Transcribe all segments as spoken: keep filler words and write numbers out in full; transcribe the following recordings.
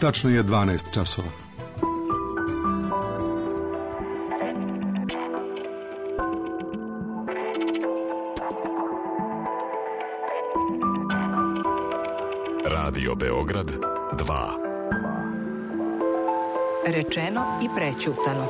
Tačno je dvanaest časova. Radio Beograd dva. Rečeno i prećutano.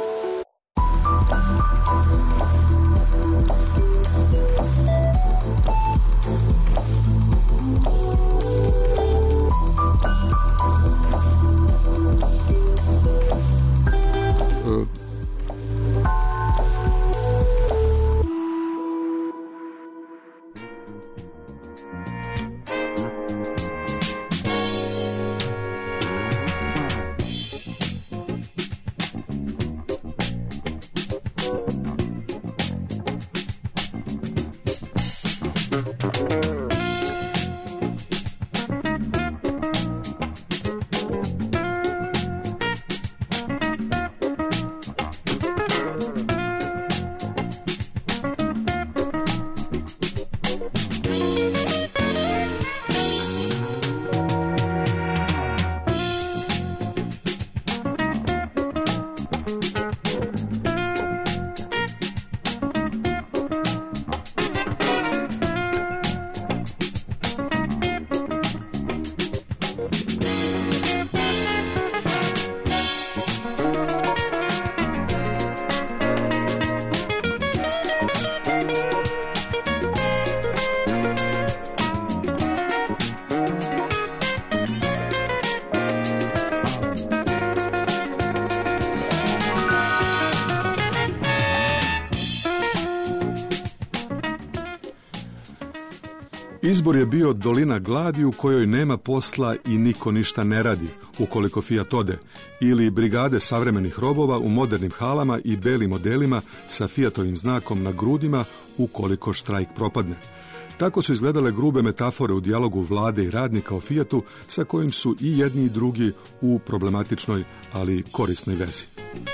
Izbor je bio dolina gladi u kojoj nema posla i niko ništa ne radi, ukoliko Fiat ode, ili brigade savremenih robova u modernim halama i belim modelima sa Fiatovim znakom na grudima ukoliko štrajk propadne. Tako su izgledale grube metafore u dijalogu vlade i radnika o Fiatu, sa kojim su i jedni i drugi u problematičnoj, ali korisnoj vezi.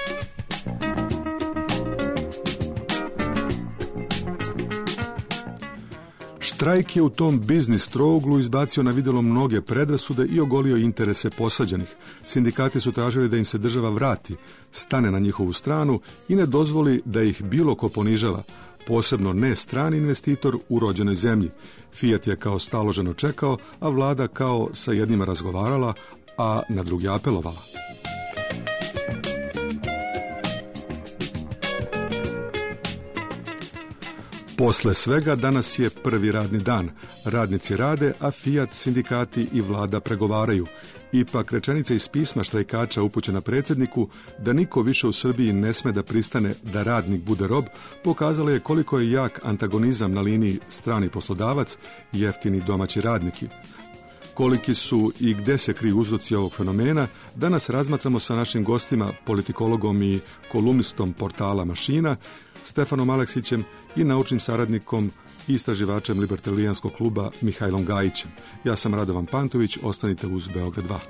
Štrajk je u tom biznis trouglu izbacio na vidjelo mnoge predrasude i ogolio interese posađenih. Sindikati su tražili da im se država vrati, stane na njihovu stranu i ne dozvoli da ih bilo ko ponižava, posebno ne strani investitor u rođenoj zemlji. Fiat je kao staloženo čekao, a vlada kao sa jednima razgovarala, a na drugi apelovala. Posle svega danas je prvi radni dan. Radnici rade, a Fiat, sindikati i vlada pregovaraju. Ipak rečenica iz pisma štrajkača upućena predsjedniku da niko više u Srbiji ne sme da pristane da radnik bude rob, pokazala je koliko je jak antagonizam na liniji strani poslodavac, jeftini domaći radniki. Koliki su i gde se kriju uzroci ovog fenomena, danas razmatramo sa našim gostima, politikologom i kolumnistom portala Mašina, Stefanom Aleksićem i naučnim saradnikom i istraživačem Libertalijanskog kluba Mihajlom Gajićem. Ja sam Radovan Pantović, ostanite uz Beograd dva.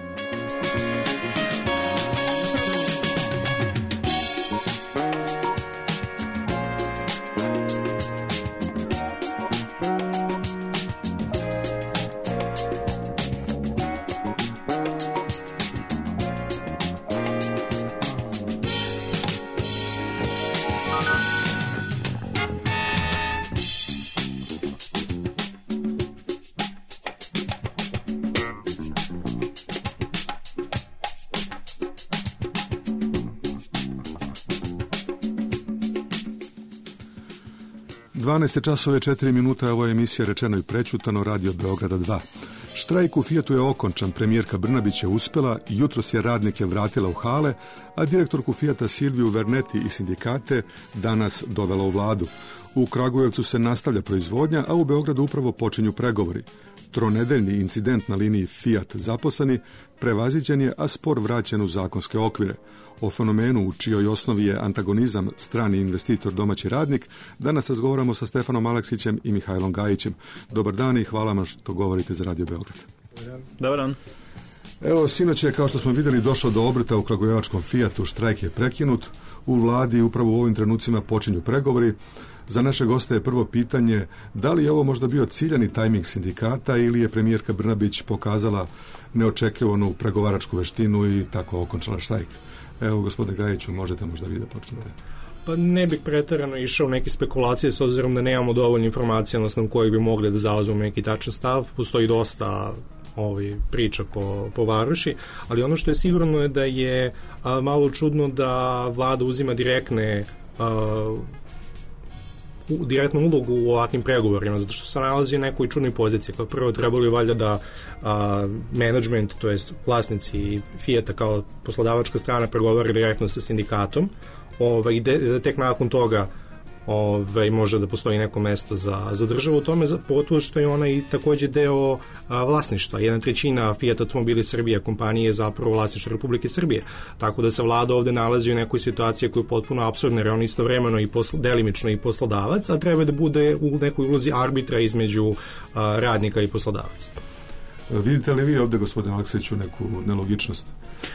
dvanaest časova četiri minuta, ovo je emisija Rečeno i prećutano, Radio Beograda dva. Štrajk u Fiatu je okončan, premijerka Brnabić je uspela, jutros je radnike vratila u hale, a direktorku Fiata Silviju Verneti i sindikate danas dovela u vladu. U Kragujevcu se nastavlja proizvodnja, a u Beogradu upravo počinju pregovori. Tronedeljni incident na liniji Fiat zaposleni prevaziđen je, a spor vraćen u zakonske okvire. O fenomenu u čijoj osnovi je antagonizam strani investitor domaći radnik, danas razgovaramo sa Stefanom Aleksićem i Mihajlom Gajićem. Dobar dan i hvala vam što govorite za Radio Beograd. Dobar dan. Evo, sinoć je, kao što smo vidjeli, došlo do obrta u kragujevačkom Fijatu, štrajk je prekinut. U vladi upravo u ovim trenucima počinju pregovori. Za naše goste je prvo pitanje, da li je ovo možda bio ciljani tajming sindikata ili je premijerka Brnabić pokazala neočekivanu pregovaračku veštinu i tako okončala štrajk? Evo, gospodine Gajiću, možete možda vi da počnete. Pa ne bih pretjerano išao u neke spekulacije s obzirom da nemamo dovoljno informacija na osnovu kojih bi mogli da zauzmemo neki tačan stav. Postoji dosta ovi priča po, po varoši, ali ono što je sigurno je da je a, malo čudno da vlada uzima direktne a, u, direktnu ulogu u ovakvim pregovorima, zato što se nalazi u nekoj čudnoj poziciji. Kao prvo trebali valjda da a, management, to jest vlasnici Fijata kao poslodavačka strana pregovori direktno sa sindikatom, ovaj, i de, tek nakon toga Ove, može da postoji neko mesto za, za državu u tome, pogotovo što je ona i takođe deo a, vlasništva. Jedna trećina Fiat Automobili Srbije kompanije je zapravo vlasništvo Republike Srbije. Tako da se vlada ovde nalazi u nekoj situaciji koja je potpuno apsurdna, jer on istovremeno i posl, delimično i poslodavac, a treba da bude u nekoj ulozi arbitra između a, radnika i poslodavaca. Vidite li vi ovde, gospodine Aleksiću, neku nelogičnost?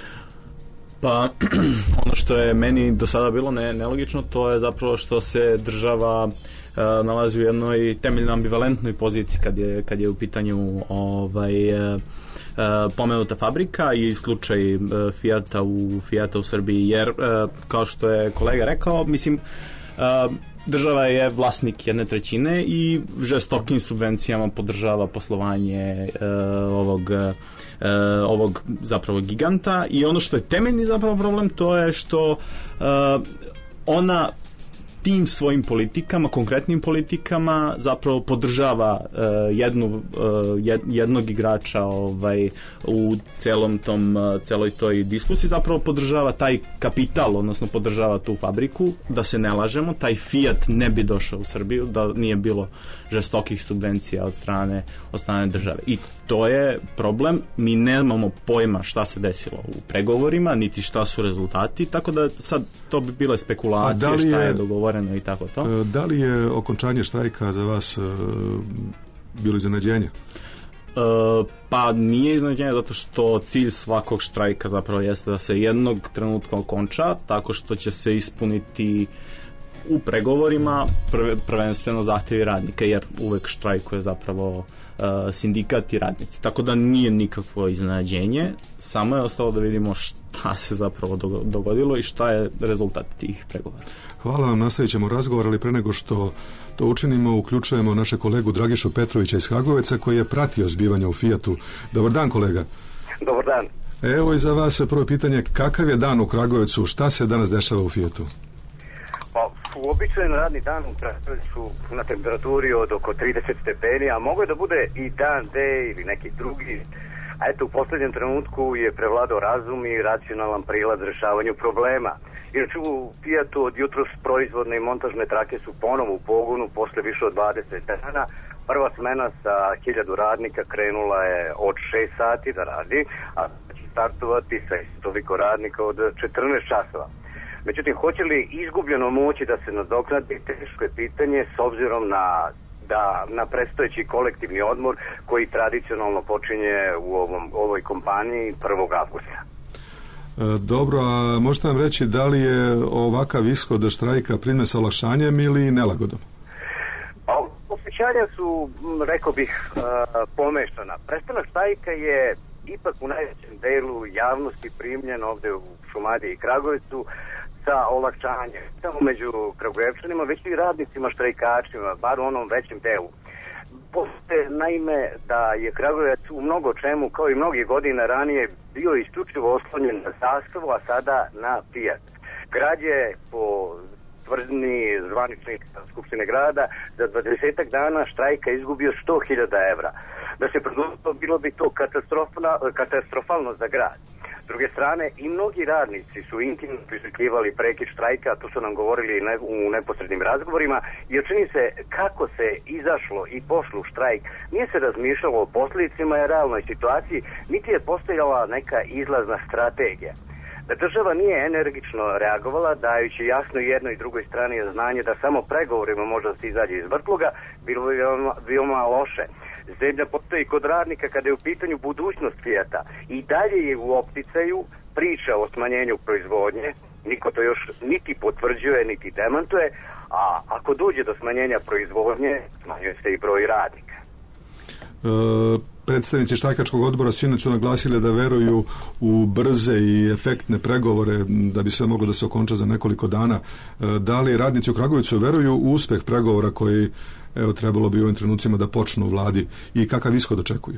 Pa, ono što je meni do sada bilo ne, nelogično, to je zapravo što se država e, nalazi u jednoj temeljno ambivalentnoj poziciji kad je, kad je u pitanju ovaj, e, pomenuta fabrika i slučaj e, Fijata u, Fijata u Srbiji, jer e, kao što je kolega rekao, mislim, e, država je vlasnik jedne trećine i žestokim subvencijama podržava poslovanje e, ovog Uh, ovog zapravo giganta, i ono što je temeljni zapravo problem, to je što uh, ona tim svojim politikama, konkretnim politikama zapravo podržava uh, jednu, uh, jed, jednog igrača ovaj, u celom tom, uh, celoj toj diskusiji, zapravo podržava taj kapital, odnosno podržava tu fabriku. Da se ne lažemo, taj Fiat ne bi došao u Srbiju da nije bilo žestokih subvencija od strane, od strane države. I to je problem. Mi nemamo pojma šta se desilo u pregovorima, niti šta su rezultati, tako da sad to bi bile spekulacije, je, šta je dogovoreno i tako to. Da li je okončanje štrajka za vas uh, bilo iznenađenje? Uh, pa nije iznenađenje, zato što cilj svakog štrajka zapravo jeste da se jednog trenutka okonča, tako što će se ispuniti u pregovorima prve, prvenstveno zahtjevi radnika, jer uvek štrajkuje zapravo uh, sindikat i radnici. Tako da nije nikakvo iznenađenje, samo je ostalo da vidimo šta se zapravo dogodilo i šta je rezultat tih pregovora. Hvala vam, nastavit ćemo razgovor, ali pre nego što to učinimo, uključujemo naše kolegu Dragišu Petrovića iz Kragujevaca, koji je pratio zbivanja u Fijatu. Dobar dan, kolega. Dobar dan. Evo i za vas prvo pitanje, kakav je dan u Kragujevcu, šta se danas dešava u Fijatu? Pa, uobičajen radni dan u Kragujevcu na temperaturi od oko trideset stepeni, a mogo je da bude i dan D ili neki drugi. A eto, u posljednjem trenutku je prevladao razum i racionalan prilaz rešavanju problema. Inače, u Fijatu od jutros proizvodne i montažne trake su ponovo u pogonu posle više od dvadeset dana. Prva smena sa hiljadu radnika krenula je od šest sati da radi, a će startovati sa toliko radnika od četrnaest časova. Međutim, hoće li izgubljeno moći da se nadoknadi, teško je pitanje s obzirom na da na predstojeći kolektivni odmor koji tradicionalno počinje u ovom, ovoj kompaniji prvog avgusta. Dobro, a možete nam reći da li je ovakav ishod štrajka primljen sa olakšanjem ili nelagodom? Osjećanja su, rekao bih, pomeštana. Prestanak štrajka je ipak u najvećem delu javnosti primljen ovde u Šumadiji i Kragujevcu sa olakšanjem. Samo među Kragujevčanima, već i radnicima štrajkačima, bar u onom većem delu. Postoje naime da je Kragujevac u mnogo čemu, kao i mnogi godine ranije, bio isključivo oslonjen na zastavu, a sada na Fijat. Grad je po tvrdni zvaničnik Skupštine grada za dvadesetak dana štrajka izgubio sto hiljada evra. Da se produžilo, bilo bi to katastrofalno za grad. S druge strane, i mnogi radnici su intimno priželjkivali prekid štrajka, to su nam govorili ne, u neposrednim razgovorima, jer čini se kako se izašlo i pošlo u štrajk, nije se razmišljalo o posljedicima i realnoj situaciji, niti je postojala neka izlazna strategija. Da država nije energično reagovala, dajući jasno i jednoj i drugoj strani znanje da samo pregovorima može da se izađe iz vrtloga, bilo bi veoma, veoma loše. Zemlja postoji kod radnika kada je u pitanju budućnost Fijata. I dalje je u opticaju priča o smanjenju proizvodnje, niko to još niti potvrđuje, niti demantuje, a ako dođe do smanjenja proizvodnje, smanjuje se i broj radnika. E, predstavnici štrajkačkog odbora sinoć su naglasili da veruju u brze i efektne pregovore da bi sve moglo da se okonča za nekoliko dana. E, da li radnici u Kragujevcu veruju u uspeh pregovora koji, evo, trebalo bi u ovim trenucima da počnu u vladi i kakav ishod očekuju?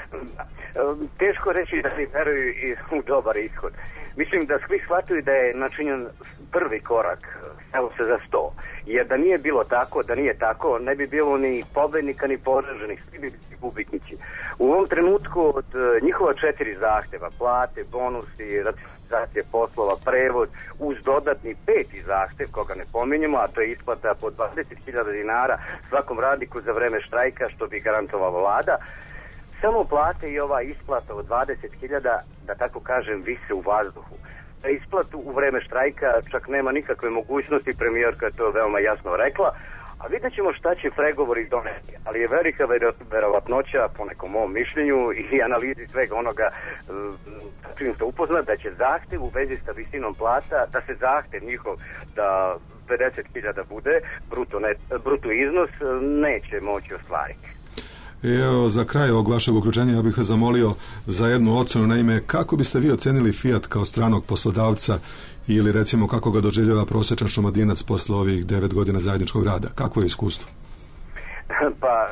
Teško reći da mi veruju i u dobar ishod. Mislim da svi shvataju da je načinjen prvi korak, evo se za sto. Jer da nije bilo tako, da nije tako, ne bi bilo ni pobednika ni poraženih, svi bi bili gubitnici. U ovom trenutku od njihova četiri zahteva, plate, bonusi, racionalizacije poslova, prevod, uz dodatni peti zahtev, koga ne pominjemo, a to je isplata po dvadeset hiljada dinara svakom radniku za vreme štrajka, što bi garantovala vlada, samo plate i ova isplata od dvadeset hiljada, da tako kažem, vise u vazduhu. Za isplatu u vreme štrajka čak nema nikakve mogućnosti, premijerka je to veoma jasno rekla, a vidjet ćemo šta će pregovori doneti. Ali je velika verovatnoća, po nekom mom mišljenju i analizi svega onoga čim ste upoznat, da će zahtev u vezi sa visinom plata, da se zahtev njihov da pedeset hiljada bude bruto, net, bruto iznos, neće moći ostvariti. Evo, za kraj ovog vašeg uključenja ja bih vas zamolio za jednu ocenu, naime, kako biste vi ocenili Fijat kao stranog poslodavca ili recimo kako ga doživljava prosječan Šumadinac posle ovih devet godina zajedničkog rada? Kakvo je iskustvo? Pa,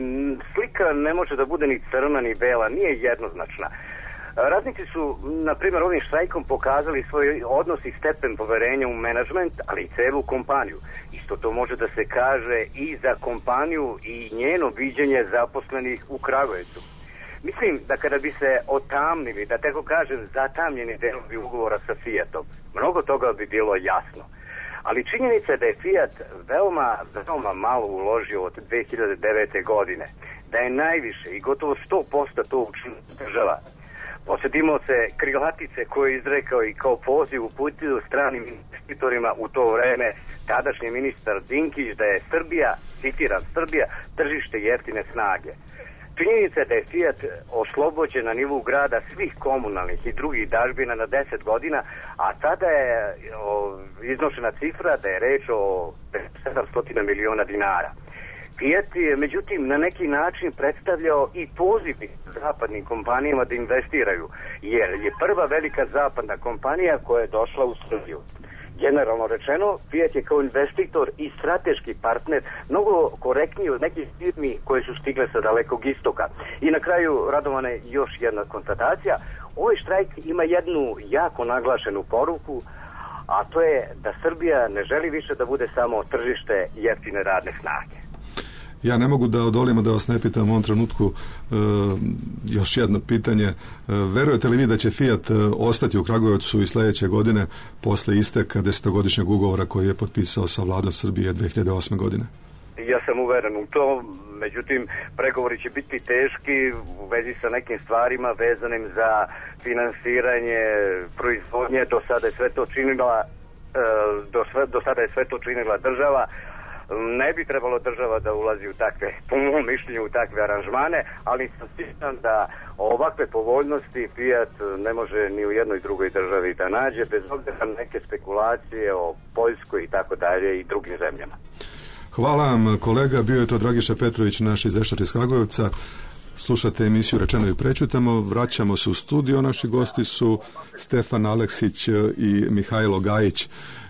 slika ne može da bude ni crna ni bela, nije jednoznačna. Radnici su, na primjer, ovim štrajkom pokazali svoj odnos i stepen poverenja u menadžment, ali i celu kompaniju. Isto to može da se kaže i za kompaniju i njeno viđenje zaposlenih u Kragujevcu. Mislim da kada bi se otamnili, da tako kažem, zatamljeni delovi ugovora sa Fijatom, mnogo toga bi bilo jasno. Ali činjenica je da je Fijat veoma, veoma malo uložio od dve hiljade devete. godine, da je najviše i gotovo sto posto to učinila država. Posjetimo se krilatice koje je izrekao i kao poziv uputio stranim investitorima u to vreme tadašnji ministar Dinkić, da je Srbija, citiram, Srbija, tržište jeftine snage. Činjenica je da je Fijat oslobođen na nivou grada svih komunalnih i drugih dažbina na deset godina, a tada je o, iznošena cifra da je reč o sedamsto miliona dinara. Fijat je, međutim, na neki način predstavljao i poziv zapadnim kompanijama da investiraju, jer je prva velika zapadna kompanija koja je došla u Srbiju. Generalno rečeno, Fijat je kao investitor i strateški partner mnogo korektniji od nekih firmi koje su stigle sa dalekog istoka. I na kraju, Radovane, još jedna konstatacija. Ovaj štrajk ima jednu jako naglašenu poruku, a to je da Srbija ne želi više da bude samo tržište jeftine radne snage. Ja ne mogu da odolimo da vas ne pitam u ovom trenutku e, još jedno pitanje. E, verujete li vi da će Fijat e, ostati u Kragujevcu i sljedeće godine posle isteka desetogodišnjeg ugovora koji je potpisao sa vladom Srbije dve hiljade osme. godine? Ja sam uveren u to, međutim, pregovori će biti teški u vezi sa nekim stvarima vezanim za finansiranje proizvodnje. Do sada je sve to činila, e, do, sve, do sada je sve to činila država. Ne bi trebalo država da ulazi u takve, po mom mišljenju, u takve aranžmane, ali sam siguran da ovakve povoljnosti Fijat ne može ni u jednoj drugoj državi da nađe, bez obzira na neke spekulacije o Poljskoj i tako dalje i drugim zemljama. Hvala vam, kolega. Bio je to Dragiša Petrović, naš izveštač iz Kragujevca. Slušate emisiju Rečeno i prećutamo. Vraćamo se u studio. Naši gosti su Stefan Aleksić i Mihajlo Gajić.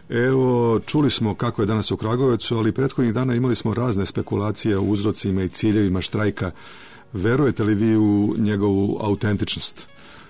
Evo, čuli smo kako je danas u Kragujevcu, ali prethodnih dana imali smo razne spekulacije o uzrocima i ciljevima štrajka. Verujete li vi u njegovu autentičnost?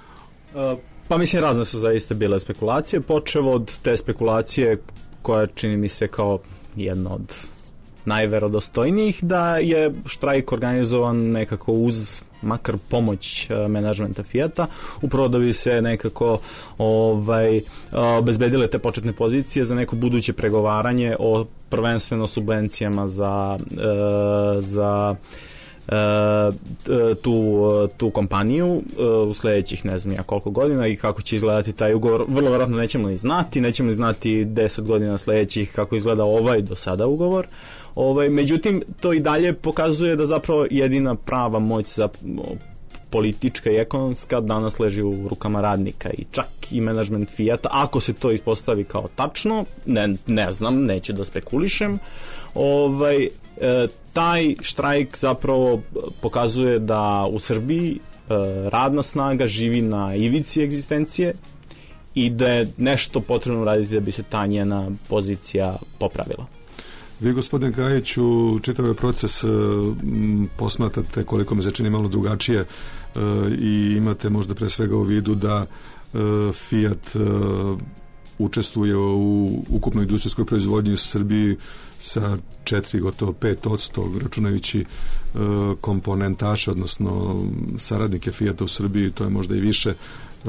Uh, pa mislim, razne su zaista bile spekulacije, počev od te spekulacije koja čini mi se kao jedna od najverodostojnijih, da je štrajk organizovan nekako uz makar pomoć uh, menadžmenta Fijata, upravo da bi se nekako ovaj, obezbedile te početne pozicije za neko buduće pregovaranje o prvenstveno subvencijama za, uh, za tu, tu kompaniju u sledećih ne znam ja koliko godina i kako će izgledati taj ugovor, vrlo vjerojatno nećemo ni znati, nećemo ni znati deset godina sledećih kako izgleda ovaj do sada ugovor. Ovaj, međutim, to i dalje pokazuje da zapravo jedina prava moć za politička i ekonomska danas leži u rukama radnika i čak i menadžment Fijata, ako se to ispostavi kao tačno, ne, ne znam, neću da spekulišem, ovaj, e, taj štrajk zapravo pokazuje da u Srbiji e, radna snaga živi na ivici egzistencije i da je nešto potrebno raditi da bi se ta njena pozicija popravila. Vi, gospodin Gajiću, čitav proces e, posmatrate koliko mi se čini malo drugačije e, i imate možda pre svega u vidu da e, Fiat e, učestvuje u ukupnoj industrijskoj proizvodnji u Srbiji sa četiri, gotovo pet odsto, računajući e, komponentaše, odnosno saradnike Fijata u Srbiji, to je možda i više. E,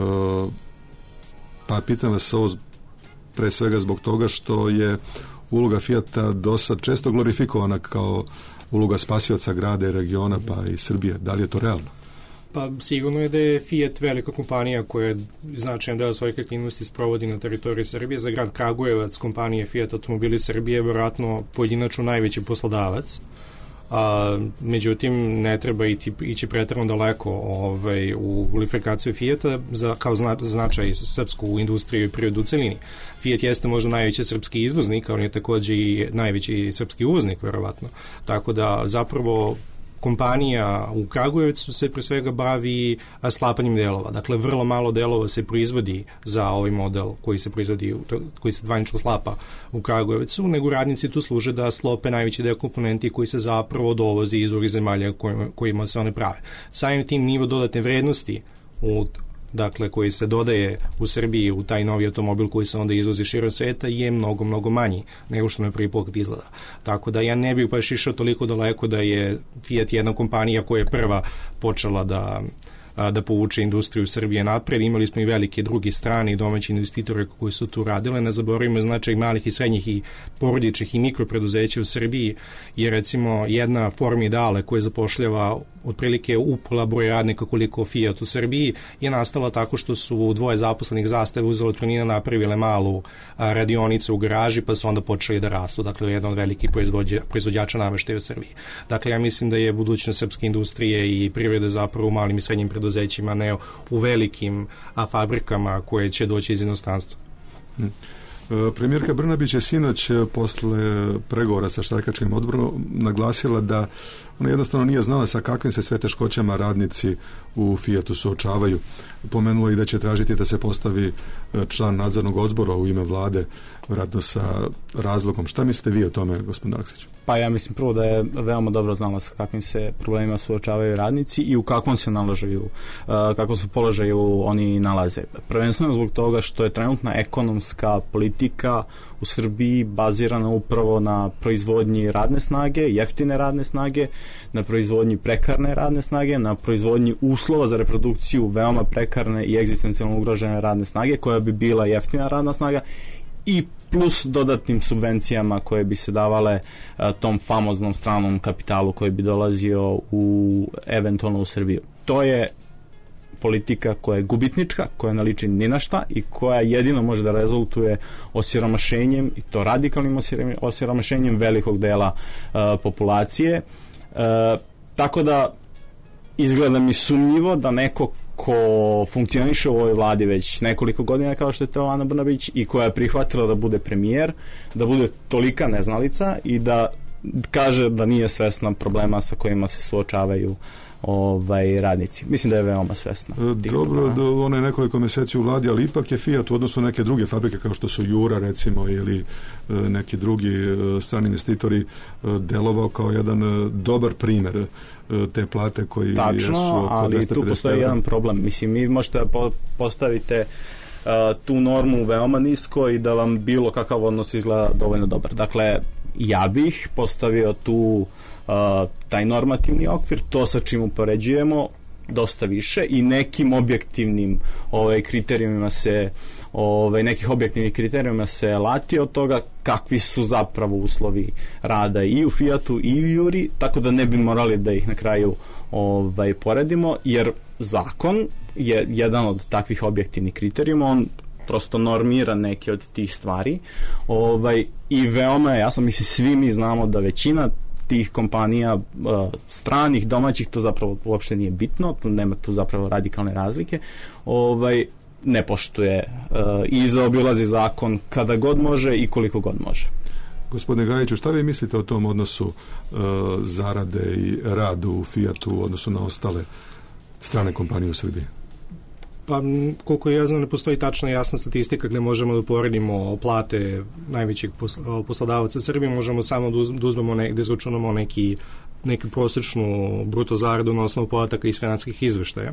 pa pitam vas ovo pre svega zbog toga što je uloga Fijata dosad često glorifikovana kao uloga spasioca grada i regiona pa i Srbije. Da li je to realno? Pa sigurno je da je Fiat velika kompanija koja je značajan deo svojih aktivnosti sprovodi na teritoriji Srbije. Za grad Kragujevac kompanije Fiat Automobili Srbije je vjerojatno pojedinačno najveći poslodavac. A, međutim, ne treba ići, ići pretjerano daleko ovaj, u glorifikaciju Fijata za, kao zna, značaj srpsku industriju i privredu u celini. Fiat jeste možda najveći srpski izvoznik, ali je također i najveći srpski uvoznik, verovatno. Tako da zapravo kompanija u Kragujevcu se pre svega bavi slapanjem delova. Dakle, vrlo malo delova se proizvodi za ovaj model koji se proizvodi, koji se dvanično slapa u Kragujevcu, nego radnici tu služe da slope najveći deo komponenti koji se zapravo dovozi iz drugih zemalja kojima, kojima se one prave. Samim tim nivo dodatne vrednosti u dakle, koji se dodaje u Srbiji u taj novi automobil koji se onda izvozi širom sveta je mnogo, mnogo manji nego što na prvi pogled izgleda. Tako da ja ne bih baš išao toliko daleko da je Fiat jedna kompanija koja je prva počela da da povuče industriju Srbije napred. Imali smo i velike drugi strane i domaći investitore koji su tu radile. Ne zaboravimo značaj malih i srednjih i porodičnih i mikropreduzeća u Srbiji, jer recimo jedna Formidale koja zapošljava otprilike upola broj radnika koliko Fiat u Srbiji je nastala tako što su dvoje zaposlenih zastave uzeli otpremnina, napravile malu radionicu u garaži pa su onda počeli da rastu. Dakle, jedan od velikih proizvođa, proizvođača nameštaja u Srbiji. Dakle, ja mislim da je budućnost srpske industrije i privrede zapravo u malim i srednjim preduzećima, ne u velikim a, fabrikama koje će doći iz inostranstva. Hmm. Premijerka Brnabić je sinoć posle pregovora sa štrajkačkim odborom naglasila da ona jednostavno nije znala sa kakvim se sve teškoćama radnici u Fijatu suočavaju. Pomenula i da će tražiti da se postavi član nadzornog odbora u ime vlade, vjerojatno sa razlogom. Šta mislite vi o tome, gospodin Aleksić? Pa ja mislim prvo da je veoma dobro znala sa kakvim se problemima suočavaju radnici i u kakvom se nalažaju, kakvom se položaju oni nalaze. Prvenstveno zbog toga što je trenutna ekonomska politika u Srbiji bazirana upravo na proizvodnji radne snage, jeftine radne snage, na proizvodnji prekarne radne snage, na proizvodnji uslova za reprodukciju veoma prekarne i egzistencijalno ugrožene radne snage, koja bi bila jeftina radna snaga, i plus dodatnim subvencijama koje bi se davale a, tom famoznom stranom kapitalu koji bi dolazio u eventualno u Srbiju. To je politika koja je gubitnička, koja ne liči ni na šta i koja jedino može da rezultuje osiromašenjem, i to radikalnim osiromašenjem velikog dela a, populacije. A, tako da izgleda mi sumnjivo da neko ko funkcioniše u ovoj vladi već nekoliko godina kao što je to Ana Brnabić i koja je prihvatila da bude premijer, da bude tolika neznalica i da kaže da nije svesna problema sa kojima se suočavaju ovaj radnici. Mislim da je veoma svesna. Dobro, da ona je nekoliko mjeseci u vladi, ali ipak je Fiat u odnosu na neke druge fabrike kao što su Jura recimo ili neki drugi strani investitori delovao kao jedan dobar primjer te plate koji tačno, su oko ali tu postoji evra. Jedan problem. Mislim, mi možete po, postavite uh, tu normu veoma nisko i da vam bilo kakav odnos izgleda dovoljno dobar. Dakle, ja bih postavio tu uh, taj normativni okvir, to sa čim upoređujemo dosta više i nekim objektivnim ovaj, kriterijumima se ovaj, nekih objektivnih kriterijuma se lati od toga kakvi su zapravo uslovi rada i u Fiatu i u Juri, tako da ne bi morali da ih na kraju ovaj, poredimo, jer zakon je jedan od takvih objektivnih kriterijuma, on prosto normira neke od tih stvari ovaj, i veoma je jasno, mislim, svi mi znamo da većina tih kompanija uh, stranih, domaćih, to zapravo uopšte nije bitno, tu nema tu zapravo radikalne razlike, ovaj, ne poštuje uh, i zaobilazi zakon kada god može i koliko god može. Gospodine Gajiću, šta vi mislite o tom odnosu uh, zarade i radu u Fiatu u odnosu na ostale strane kompanije u Srbiji? Pa, koliko ja znam, ne postoji tačna jasna statistika gdje možemo da poredimo plate najvećih poslodavaca Srbije, možemo samo da uzmemo, ne, da izračunamo neki, neki prosječnu bruto zaradu na osnovu podataka iz finansijskih izveštaja.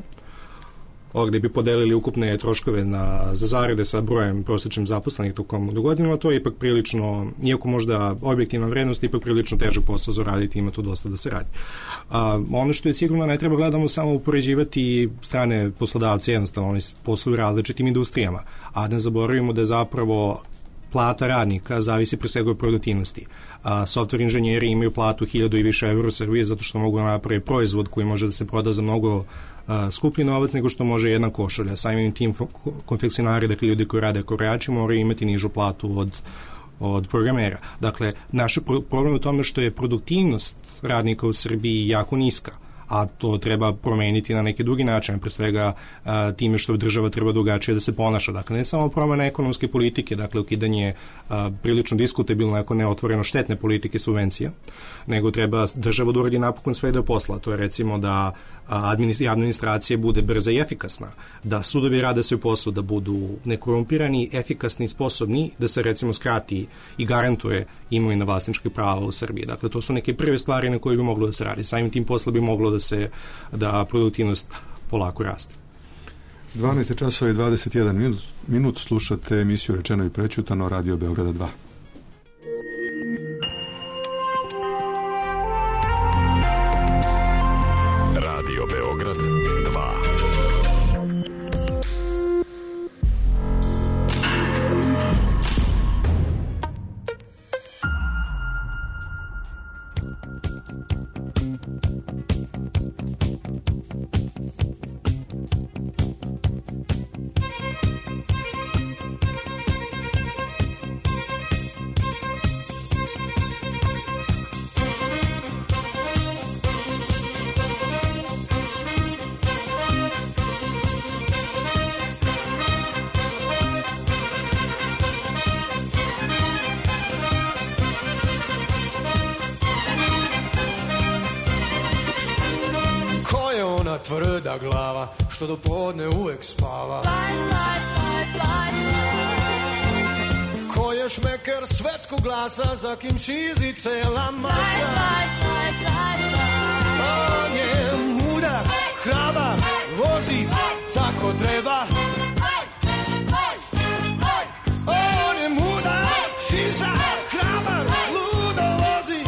Ovdje bi podelili ukupne troškove na, za zarade sa brojem prosječnim zaposlenih tokom godina, to je ipak prilično, iako možda objektivna vrednost, ipak prilično težak posao za raditi, ima tu dosta da se radi. A, ono što je sigurno, ne treba gledamo samo upoređivati strane poslodavce, jednostavno oni posluju različitim industrijama, a ne zaboravimo da je zapravo plata radnika zavisi pre svega od produktivnosti. A, software inženjeri imaju platu hiljadu i više evra u Srbiji zato što mogu napraviti proizvod koji može da se proda za mnogo a, skuplji novac nego što može jedna košulja. Samim tim konfekcionari, dakle ljudi koji rade krojači, moraju imati nižu platu od od programera. Dakle, naš problem je u tome što je produktivnost radnika u Srbiji jako niska, a to treba promeniti na neki drugi način, pre svega a, time što država treba drugačije da se ponaša. Dakle, ne samo promena ekonomske politike, dakle, ukidanje a, prilično diskutabilno, ako ne otvoreno štetne politike subvencija, nego treba država da uradi napokon sve do posla. To je recimo da administracija bude brza i efikasna, da sudovi rade svoj posao, da budu nekorumpirani, efikasni, sposobni, da se recimo skrati i garantuje imovina vlasničkih prava u Srbiji. Dakle, to su neke prve stvari na koje bi moglo da se radi. Samim tim posla bi moglo da se, da produktivnost polako raste. dvanaest časova i dvadeset jedan minut, minut slušate emisiju Rečeno i prećutano, Radio Beograda dva. Radio Beograd dva. Tvrda glava, što do podne uvek spava. Fly, fly, fly, fly, fly. Ko je šmeker svetskog glasa, za kim šizi cela masa. Fly, fly, fly, fly, fly. On je mudar, hrabar, vozi, tako treba. On je mudar, šiza, hrabar, ludo vozi.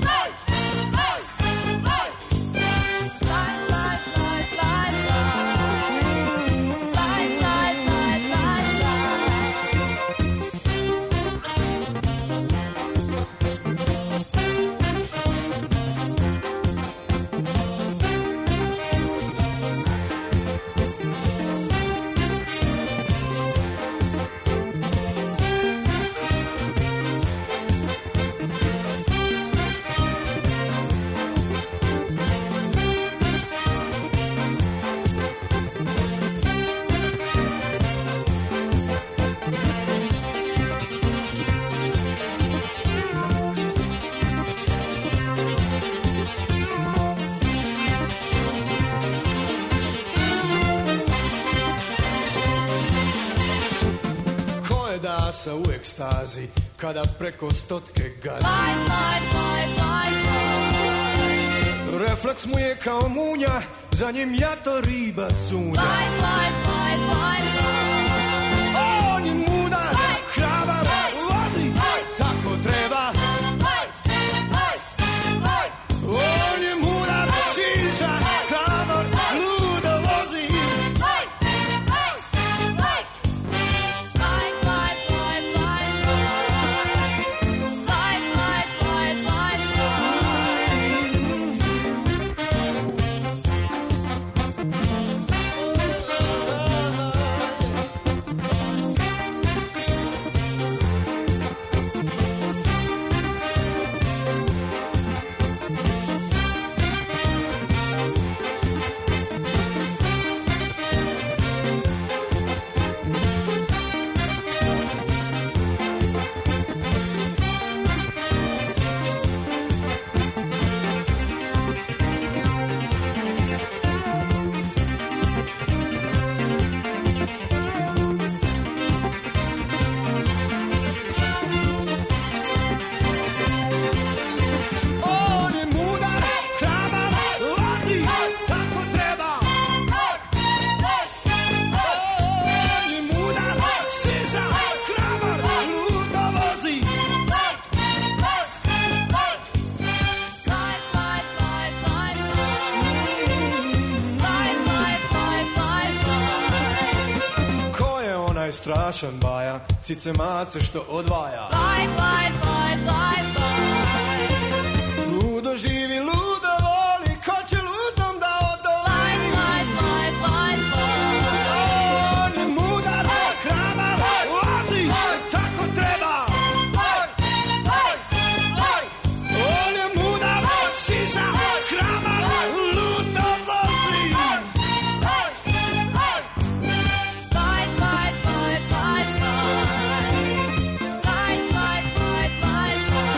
Da se u ekstazi kada preko stotke gazi. Fly, fly, fly, fly, fly. Refleks mu je kao munja, za njim jato riba cunja. Fly, fly, fly, fly, fly. On je mudar, hrabar, vozi, tako treba. On je mudar, šiza, hrabar, lud onaj strašan baja, cice mace što odvaja. Fajt, fajt, fajt, fajt, fajt. Ludo živi, ludo voli, ko će ludom da odoli. Fajt, fajt, fajt, fajt, fajt. On je mudar, hrabar, lazi, tako treba. On je mudar, šiša, hrabar, ludo vozi. Fajt, fajt, fajt, fajt, fajt. Fajt, fajt, fajt, fajt,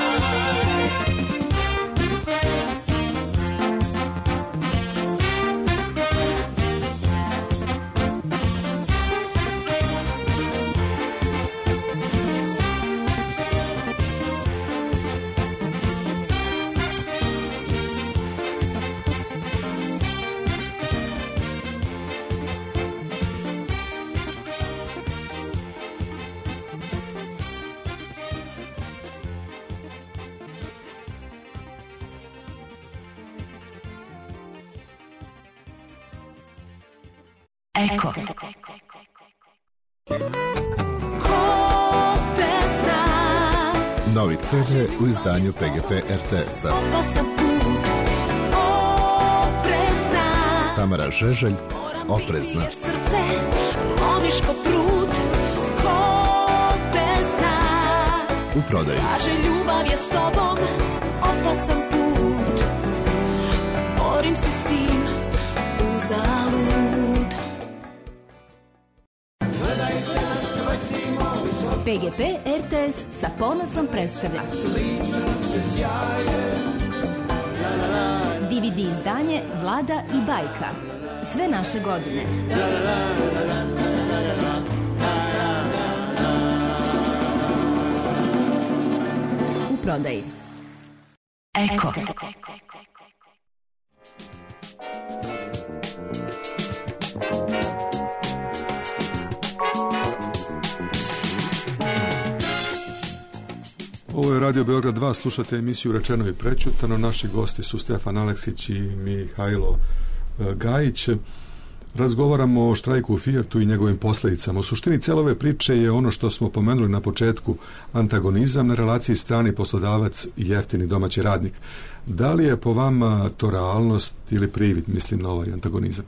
Eko. Novi ce de u izdanju P G P R T S-a. Tamara Žeželj, Oprezna. U prodaju. Ljubav je s tobom, opasan put. Borim se s tim, uzalud. P G P R T S sa ponosom predstavlja D V D izdanje Vlada i bajka. Sve naše godine. U prodaji. Eko. Ovo je Radio Beograd dva, slušate emisiju Rečeno i prećutano. Naši gosti su Stefan Aleksić i Mihajlo Gajić. Razgovaramo o štrajku u Fijatu i njegovim posljedicama. U suštini cijele ove priče je ono što smo pomenuli na početku, antagonizam na relaciji strani poslodavac i jeftini domaći radnik. Da li je po vama to realnost ili privid, mislim na ovaj antagonizam?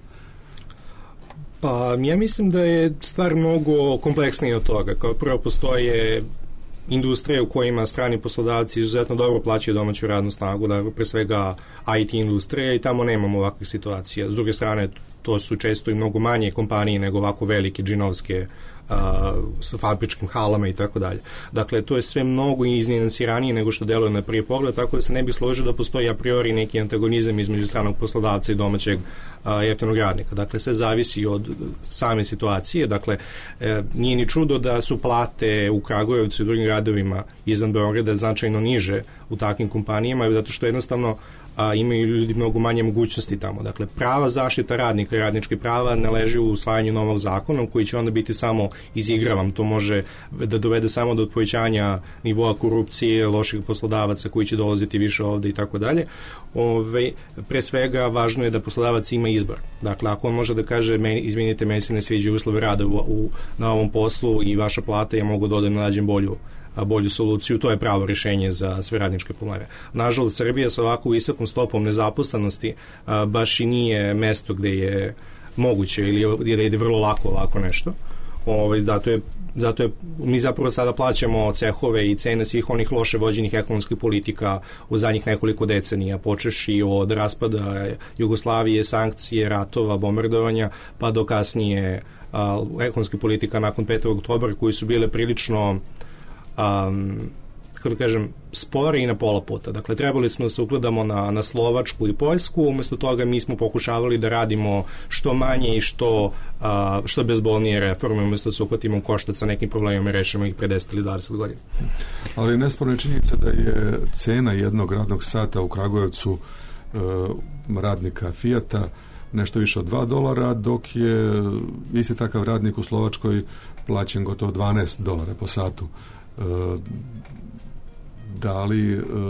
Pa ja mislim da je stvar mnogo kompleksnija od toga. Kao prvo postoje industrije u kojima strani poslodavci izuzetno dobro plaćaju domaću radnu snagu, da pre svega I T industrije, i tamo nemamo ovakvih situacija. S druge strane, to su često i mnogo manje kompanije nego ovako velike džinovske uh, sa fabričkim halama i tako dalje. Dakle, to je sve mnogo iznijansiranije nego što deluje na prvi pogled, tako da se ne bi složio da postoji a priori neki antagonizam između stranog poslodavca i domaćeg uh, jeftinog radnika. Dakle, sve zavisi od same situacije. Dakle, e, nije ni čudo da su plate u Kragujevcu i drugim gradovima izvan Beograda značajno niže u takvim kompanijama, zato što jednostavno a imaju ljudi mnogo manje mogućnosti tamo. Dakle, prava zaštita radnika i radnički prava ne leži u usvajanju novog zakona koji će onda biti samo izigravan. To može da dovede samo do povećanja nivoa korupcije, loših poslodavaca koji će dolaziti više ovde i tako dalje. Ove, pre svega, važno je da poslodavac ima izbor. Dakle, ako on može da kaže, meni, izvinite, meni se ne sviđaju uslovi rada u, u, na ovom poslu i vaša plata, ja mogu da odem da nađem bolju bolju soluciju, to je pravo rješenje za sve radničke probleme. Nažalost, Srbija sa ovako visokom stopom nezaposlenosti a, baš i nije mesto gde je moguće ili gde ide vrlo lako ovako nešto. Ove, zato je Zato je, mi zapravo sada plaćamo cehove i cene svih onih loše vođenih ekonomskih politika u zadnjih nekoliko decenija, počeši od raspada Jugoslavije, sankcije, ratova, bombardovanja, pa do kasnije a, ekonomskih politika nakon petog oktobra koji su bile prilično Um, kako da kažem, spore i na pola puta. Dakle, trebali smo da se ugledamo na, na Slovačku i Poljsku, umjesto toga mi smo pokušavali da radimo što manje i što, uh, što bezbolnije reforme, umjesto da se uhvatimo u koštac sa nekim problemima i rešimo ih pre deset ili dvadeset godina. Ali nesporna je činjenica da je cena jednog radnog sata u Kragujevcu uh, radnika Fijata nešto više od dva dolara, dok je isti takav radnik u Slovačkoj plaćen gotovo dvanaest dolara po satu. Da li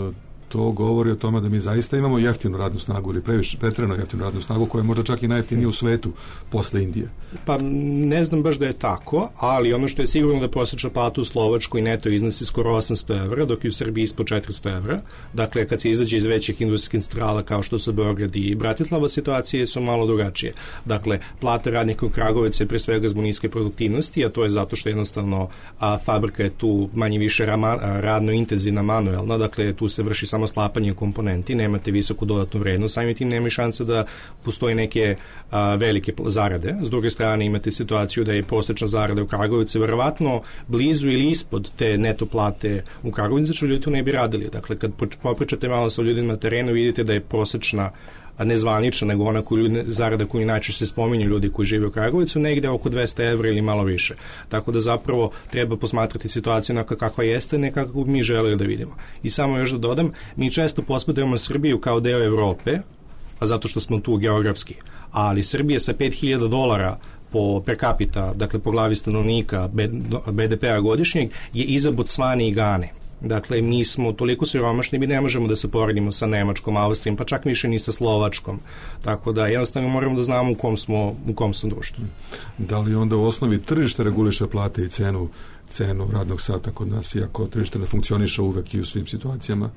to govori o tome da mi zaista imamo jeftinu radnu snagu ili previše pretjerano jeftinu radnu snagu koja je možda čak i najjeftinija u svetu posle Indije. Pa ne znam baš da je tako, ali ono što je sigurno da prosječna plata u Slovačkoj neto iznosi skoro osamsto evra, dok je u Srbiji ispod četiristo evra. Dakle, kad se izađe iz većih industrijskih centrala kao što su Beograd i Bratislava, situacije su malo drugačije. Dakle, plata radnika u Kragujevcu je pre svega zbog niske produktivnosti, a to je zato što jednostavno a, fabrika je tu manje više rama, a, radno intenzivna, manuelna, dakle tu se vrši samo sklapanje komponenti, nemate visoku dodatnu vrednost, samim tim nema šanse da postoje neke a, velike zarade. S druge strane imate situaciju da je prosječna zarada u Kragujevcu verovatno blizu ili ispod te neto plate u Kragujevcu, što ljudi tu ne bi radili. Dakle, kad popričate malo sa ljudima na terenu, vidite da je prosječna, a ne zvanična, nego ona koju ljudi, zarada koju najčešće se spominju ljudi koji žive u Kragujevcu, negde oko dvesta evra ili malo više. Tako da zapravo treba posmatrati situaciju onaka kakva jeste, ne kako bi mi želeli da vidimo. I samo još da dodam, mi često posmatramo Srbiju kao deo Evrope, a zato što smo tu geografski, ali Srbija sa pet hiljada dolara po per capita, dakle po glavi stanovnika be de pea godišnjeg, je iza Bocvane i Gane. Dakle, mi smo toliko siromašni, mi ne možemo da se poredimo sa Nemačkom, Austrijom, pa čak više ni sa Slovačkom. Tako da jednostavno moramo da znamo u kom smo, u kom smo društvu. Da li onda u osnovi tržište reguliše plate i cenu, cenu radnog sata kod nas, iako tržište ne funkcioniše uvek i u svim situacijama?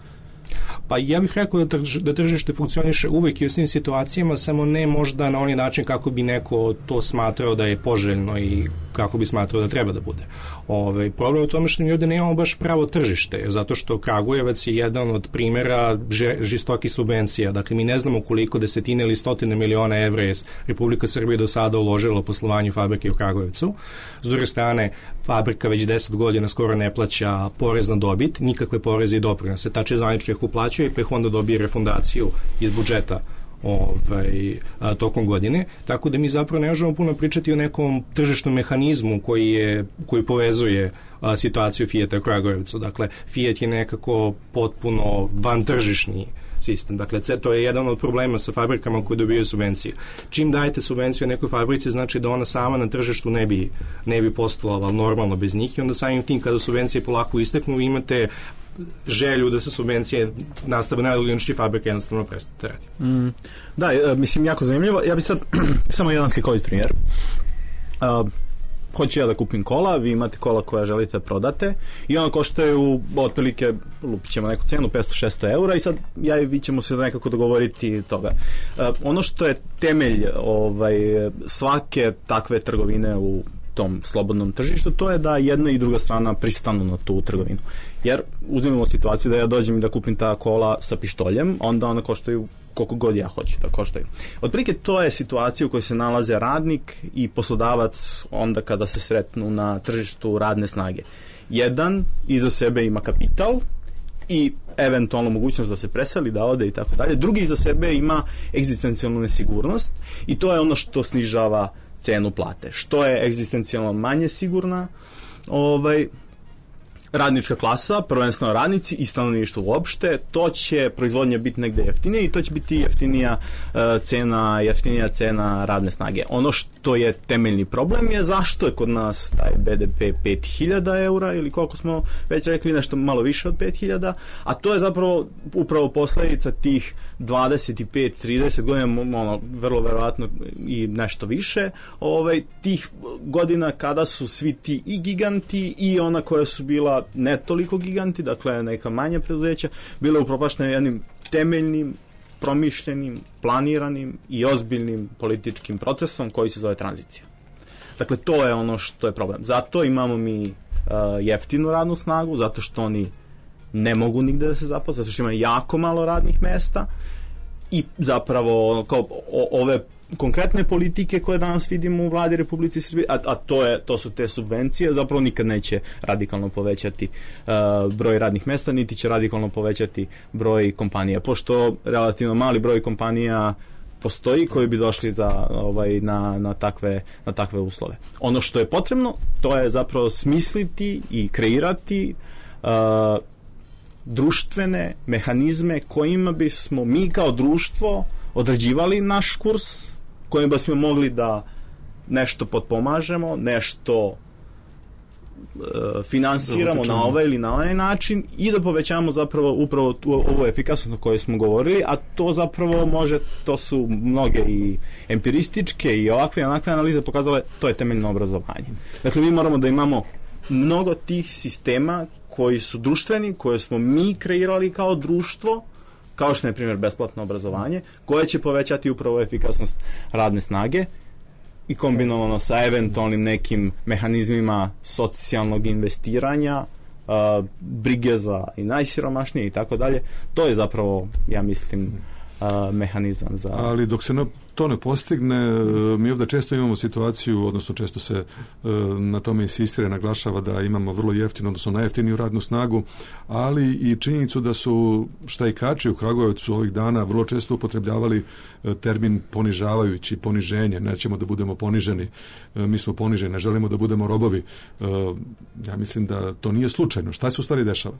Pa ja bih rekao da, trž, da tržište funkcioniše uvek i u svim situacijama, samo ne možda na onaj način kako bi neko to smatrao da je poželjno i kako bi smatrao da treba da bude. Ove, problem je u tome što mi ovde nemamo baš pravo tržište, zato što Kragujevac je jedan od primjera žestokih subvencija. Dakle, mi ne znamo koliko desetine ili stotine miliona evra je Republika Srbije do sada uložila u poslovanju fabrike u Kragujevcu. S druge strane, fabrika već deset godina skoro ne plaća porez na dobit, nikakve poreze i doprinose. Tače zvanično ih uplaćuje pa ih onda dobije refundaciju iz budžeta ovaj, a, tokom godine, tako da mi zapravo ne možemo puno pričati o nekom tržišnom mehanizmu koji, je, koji povezuje a, situaciju Fijata u Kragujevcu. Dakle, Fijat je nekako potpuno van tržišni sistem. Dakle, to je jedan od problema sa fabrikama koje dobijaju subvencije. Čim dajete subvenciju nekoj fabrici, znači da ona sama na tržištu ne bi, ne bi poslovala normalno bez njih i onda samim tim kada subvencije polako isteknu imate želju da se subvencije nastave najloginički fabrike jednostavno prestati radi. Mm, da, e, mislim, jako zanimljivo. Ja bih sad samo jedan slikovit primjer. Uh, hoću ja da kupim kola, vi imate kola koja želite da prodate i ona koštaju otprilike, lupit ćemo neku cenu, petsto šesto eura i sad ja i vi ćemo se nekako dogovoriti toga. Uh, ono što je temelj ovaj, svake takve trgovine u tom slobodnom tržištu, to je da jedna i druga strana pristanu na tu trgovinu. Jer uzmemo situaciju da ja dođem i da kupim ta kola sa pištoljem, onda ona koštaju koliko god ja hoću da koštaju. Otprilike to je situacija u kojoj se nalaze radnik i poslodavac onda kada se sretnu na tržištu radne snage. Jedan iza sebe ima kapital i eventualno mogućnost da se preseli, da ode i tako dalje. Drugi iza sebe ima egzistencijalnu nesigurnost i to je ono što snižava cenu plate. Što je egzistencijalno manje sigurna ovaj, radnička klasa, prvenstveno radnici i stanovništvo uopšte, to će proizvodnja biti negde jeftinije i to će biti jeftinija uh, cena, jeftinija cena radne snage. Ono što je temeljni problem je zašto je kod nas taj be de pe pet hiljada eura ili koliko smo već rekli, nešto malo više od pet hiljada, a to je zapravo upravo posledica tih dvadeset pet trideset godina, ono, vrlo verovatno i nešto više, ovaj, tih godina kada su svi ti i giganti i ona koja su bila ne toliko giganti, dakle neka manja preduzeća, bile upropaštene jednim temeljnim, promišljenim, planiranim i ozbiljnim političkim procesom koji se zove tranzicija. Dakle, to je ono što je problem. Zato imamo mi uh, jeftinu radnu snagu, zato što oni ne mogu nigde da se zaposle, zato što ima jako malo radnih mesta i zapravo kao o, ove konkretne politike koje danas vidimo u vladi Republike Srbije, a, a to, je, to su te subvencije, zapravo nikad neće radikalno povećati uh, broj radnih mesta, niti će radikalno povećati broj kompanija, pošto relativno mali broj kompanija postoji koji bi došli za, ovaj, na, na, takve, na takve uslove. Ono što je potrebno, to je zapravo smisliti i kreirati uh, društvene mehanizme kojima bismo mi kao društvo određivali naš kurs, kojim bismo mogli da nešto potpomažemo, nešto finansiramo na ovaj ili na onaj način i da povećamo zapravo upravo tu, ovu efikasnost o kojoj smo govorili, a to zapravo može, to su mnoge i empirističke i ovakve i onakve analize pokazale, to je temeljno obrazovanje. Dakle, mi moramo da imamo mnogo tih sistema koji su društveni, koje smo mi kreirali kao društvo, kao što je, na primjer, besplatno obrazovanje, koje će povećati upravo efikasnost radne snage i kombinovano sa eventualnim nekim mehanizmima socijalnog investiranja, uh, brige za i najsiromašnije i tako dalje. To je zapravo, ja mislim, uh, mehanizam za... Ali dok se no, to ne postigne, mi ovdje često imamo situaciju, odnosno često se uh, na tome insistira, naglašava da imamo vrlo jeftinu, odnosno najjeftiniju radnu snagu, ali i činjenicu da su štrajkači u Kragujevcu ovih dana vrlo često upotrebljavali uh, termin ponižavajući, poniženje, nećemo da budemo poniženi, uh, mi smo poniženi, ne želimo da budemo robovi. Uh, ja mislim da to nije slučajno. Šta se u stvari dešava?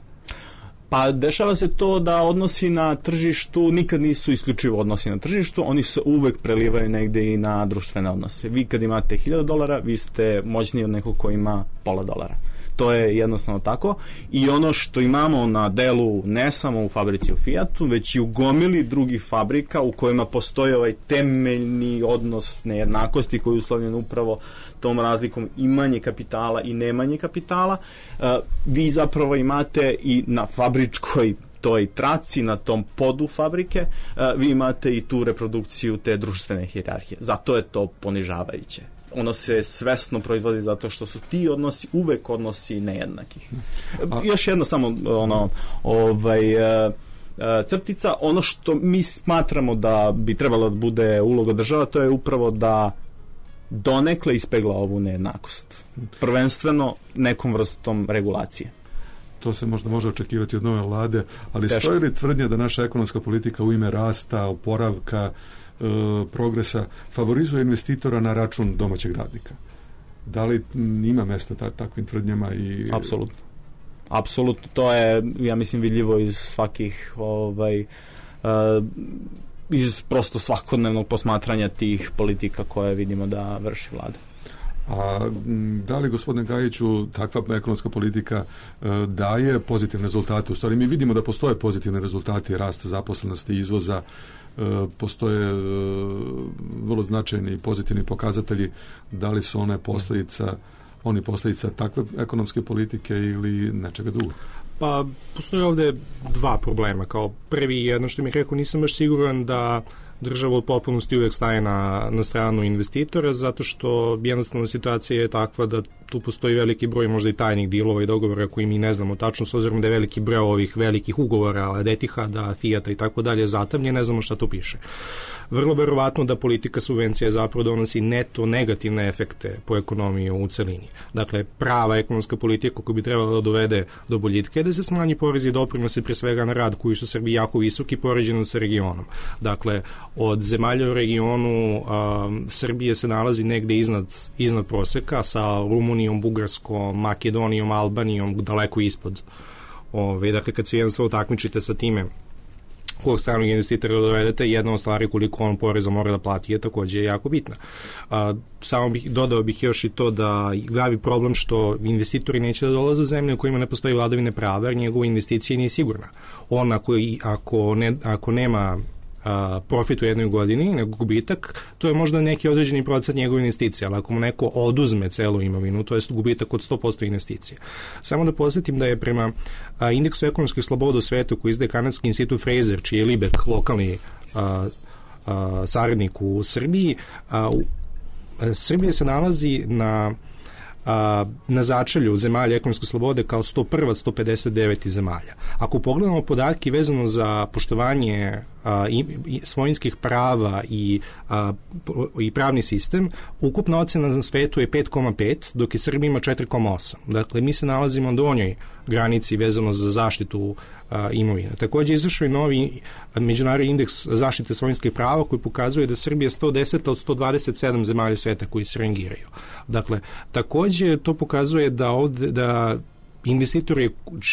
Pa dešava se to da odnosi na tržištu nikad nisu isključivo odnosi na tržištu, oni se uvek prelivaju negde i na društvene odnose. Vi kad imate hiljadu dolara, vi ste moćniji od nekog ko ima pola dolara. To je jednostavno tako i ono što imamo na delu ne samo u fabrici u Fijatu, već i u gomili drugih fabrika u kojima postoji ovaj temeljni odnos nejednakosti koji je uslovljen upravo tom razlikom imanje kapitala i nemanje kapitala. Uh, vi zapravo imate i na fabričkoj toj traci, na tom podu fabrike, uh, vi imate i tu reprodukciju te društvene hijerarhije. Zato je to ponižavajuće. Ono se svesno proizvodi zato što su ti odnosi uvek odnosi nejednakih. A... Još jedno samo ono, ovaj, uh, uh, crtica, ono što mi smatramo da bi trebalo da bude uloga država, to je upravo da donekle ispegla ovu nejednakost. Prvenstveno nekom vrstom regulacije. To se možda može očekivati od nove vlade, ali Teško. Stoji li tvrdnja da naša ekonomska politika u ime rasta, oporavka, e, progresa favorizuje investitora na račun domaćeg radnika? Da li ima mesta ta, takvim tvrdnjama? I... Apsolutno. Apsolutno. To je, ja mislim, vidljivo iz svakih ovaj, uh, iz prosto svakodnevnog posmatranja tih politika koje vidimo da vrši vlada. A da li, gospodine Gajiću, takva ekonomska politika e, daje pozitivne rezultate? U stvari, mi vidimo da postoje pozitivne rezultati rasta zaposlenosti, izvoza, e, postoje e, vrlo značajni pozitivni pokazatelji. Da li su one posljedica, oni posljedica takve ekonomske politike ili nečega drugog? Pa, postoje ovdje dva problema. Kao prvi, jedno što mi rekao, nisam baš siguran da država u potpunosti uvijek staje na, na stranu investitora, zato što jednostavno situacija je takva da tu postoji veliki broj možda i tajnih dilova i dogovora koji mi ne znamo tačno, s obzirom da je veliki broj ovih velikih ugovora od Etihada, Fijata i tako dalje zatamljen, ne znamo šta tu piše. Vrlo verovatno da politika subvencija zapravo donosi neto negativne efekte po ekonomiju u celini. Dakle, prava ekonomska politika koja bi trebala da dovede do boljitka je da se smanji porezi i doprinose pre svega na rad koji su Srbiji jako visoki poređeno sa regionom. Dakle, od zemalja u regionu a, Srbije se nalazi negde iznad, iznad proseka, sa Rumunijom, Bugarskom, Makedonijom, Albanijom daleko ispod. Ove, dakle, kad se jednostavno takmičite sa time kog stranog investitora dovedete, jedna od stvari koliko on poreza mora da plati je također jako bitna. A, samo bih, dodao bih još i to da glavi problem što investitori neće da dolaze u zemlje u kojima ne postoji vladavine prava, jer njegova investicija nije sigurna. On ako, ako, ne, ako nema a, profit u jednoj godini, nego gubitak, to je možda neki određeni procenat njegove investicije, ali ako mu neko oduzme celu imovinu, to je gubitak od sto posto investicije. Samo da posjetim da je prema a, indeksu ekonomskih sloboda u svetu koji izdaje kanadski institut Fraser, čiji je Libek lokalni a, a, saradnik u Srbiji, a, u, a, Srbija se nalazi na a, na začelju zemalja ekonomske slobode kao sto prva od sto pedeset devet zemalja. Ako pogledamo podatke vezano za poštovanje a, i, i svojinskih prava i, a, i pravni sistem, ukupna ocena na svetu je pet zarez pet, dok je Srbija ima četiri zarez osam. Dakle, mi se nalazimo na donjoj granici vezano za zaštitu a, imovine. Također izašao je novi međunarodni indeks zaštite svojinskih prava koji pokazuje da Srbija je sto deset od sto dvadeset sedam zemalja sveta koji se rangiraju. Dakle, također to pokazuje da ovde, da investitori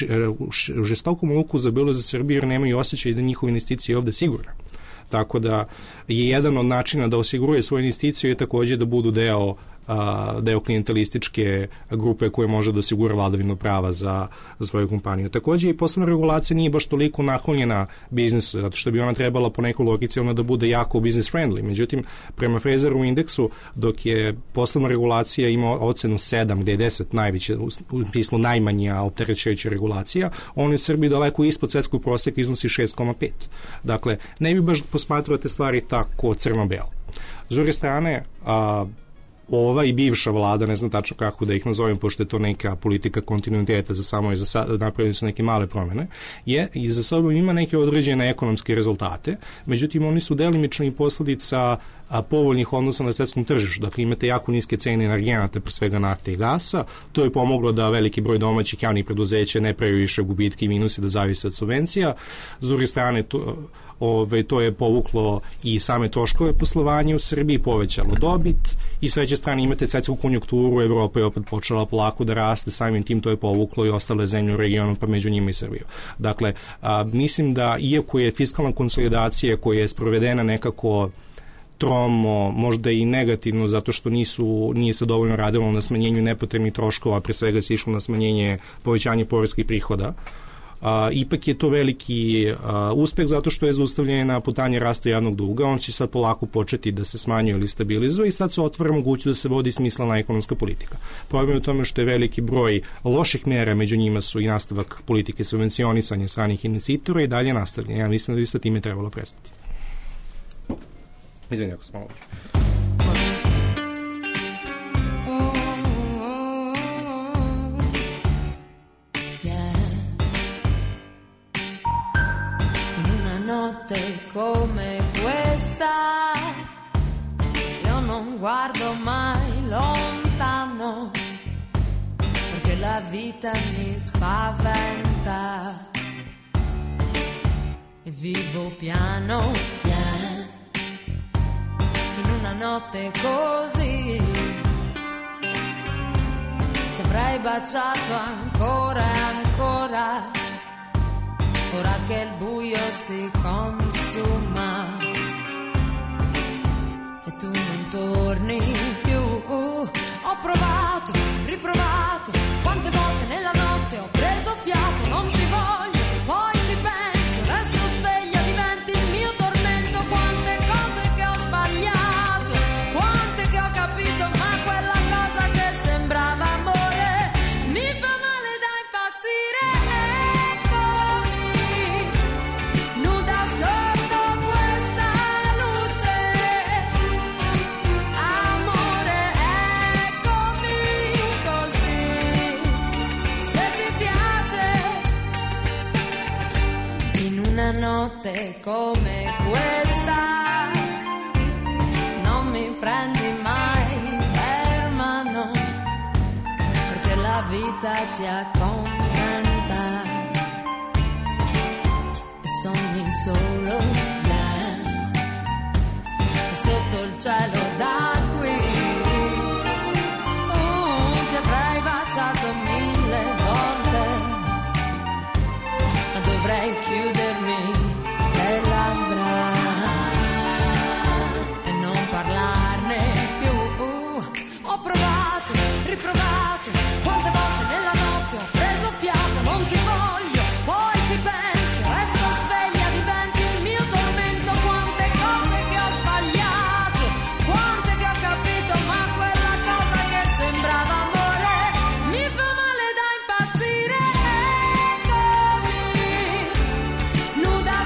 u žestokom luku zabilu za Srbiju jer nemaju osjećaj da njihove investicije je ovde sigurna. Tako da je jedan od načina da osiguruje svoju investiciju je također da budu deo a, deo klijentelističke grupe koje može da osigura vladavinu prava za, za svoju kompaniju. Takođe i poslovna regulacija nije baš toliko naklonjena biznisu, zato što bi ona trebala po nekoj logici ona da bude jako business friendly. Međutim, prema Fraseru indeksu, dok je poslovna regulacija ima ocenu sedam, gde je deset najveće, u smislu najmanja opterećujuća regulacija, on je u Srbiji daleko ispod svetskog proseka, iznosi šest zarez pet. Dakle, ne bi baš posmatrao te stvari tako crno-belo. S druge strane, a, ova i bivša vlada, ne znam tačno kako da ih nazovem, pošto je to neka politika kontinuiteta, za samo i za sad, napravili su neke male promene, je i za sobom ima neke određene ekonomske rezultate, međutim oni su delimično i posledica a, povoljnih odnosa na svetskom tržištu. Dakle, imate jako niske cene energenata, pre svega nafte i gasa, to je pomoglo da veliki broj domaćih javnih preduzeća ne pravi više gubitke i minusi, da zavise od subvencija. S druge strane, to, Ove, to je povuklo i same troškove poslovanja u Srbiji, povećalo dobit i s treće strane imate svetsku konjunkturu, Evropa je opet počela polako da raste, samim tim to je povuklo i ostale zemlje u regionu, pa među njima i Srbiju. Dakle, a, mislim da iako je fiskalna konsolidacija koja je sprovedena nekako tromo, možda i negativno, zato što nisu, nije se dovoljno radilo na smanjenju nepotrebnih troškova, pre svega se išlo na smanjenje, povećanje poreskih prihoda. Uh, ipak je to veliki uh, uspeh zato što je zaustavljena putanje rasta javnog duga, on će sad polako početi da se smanjuje ili stabilizuje i sad se otvara mogućnost da se vodi smislena ekonomska politika. Problem je u tome što je veliki broj loših mjera, među njima su i nastavak politike subvencionisanja stranih investitora i dalje nastavljanje. Ja mislim da bi sa time trebalo prestati. Izvini ako sam malo uđe. Come questa io non guardo mai lontano perché la vita mi spaventa e vivo piano piano in una notte così ti avrei baciato ancora e ancora ora che il buio si consuma e tu non torni più. Ho provato, riprovato, quante volte nella notte ho preso fiato, non ti voglio, poi ti penso, resto sveglia, diventi il mio tormento, quante cose che ho sbagliato, quante che ho capito, ma quella cosa che sembrava amore mi fa male da impazzire. Una notte come questa non mi prendi mai per mano perché la vita ti accontenta e sogni solo yeah. E sotto il cielo da qui uh, ti avrei baciato mille volte dovrei chiudermi le labbra e non parlarne più. Ho provato, riprovato, quante volte nella notte ho preso fiato, non ti voglio, poi ti penso, resto sveglia, diventi il mio tormento, quante cose che ho sbagliato, quante che ho capito, ma quella cosa che sembrava amore mi fa male da impazzire. Nuda